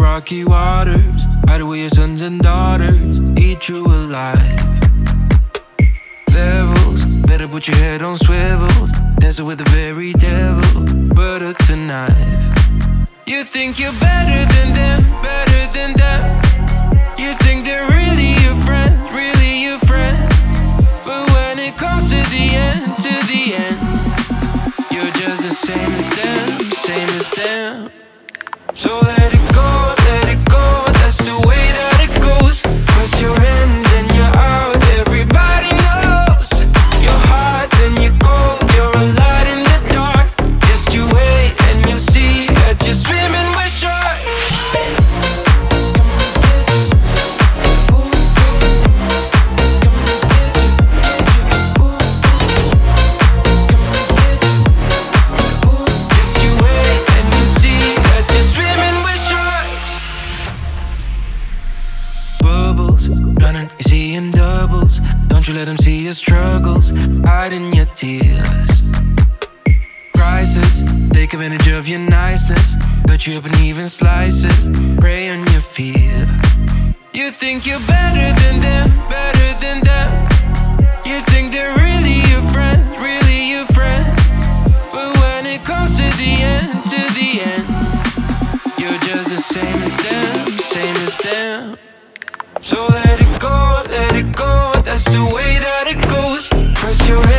rocky waters, hide away your sons and daughters, eat you alive. Devils, better put your head on swivels, dancing with the very devil, butter to knife. You think you're better than them, better than them. You think they're really your friends, really your friends. But when it comes to the end, you're just the same as them, same as them. So let it go, that's the way that it goes. Cause you're in, then you're out, everybody knows. You're hot, then you're cold, you're a light in the dark. Just you wait and you'll see that you're swimming with sharks. Just you wait and you'll see that you're swimming with sharks. Bubbles, running, you see in doubles. Don't you let them see your struggles, hiding your tears. Crisis, take advantage of your niceness, cut you up in even slices, prey on your fear. You think you're better than them, better than them. You think they're really your friends, really your friends. But when it comes to the end, you're just the same as them, same as them. So let it go, that's the way that it goes. Press your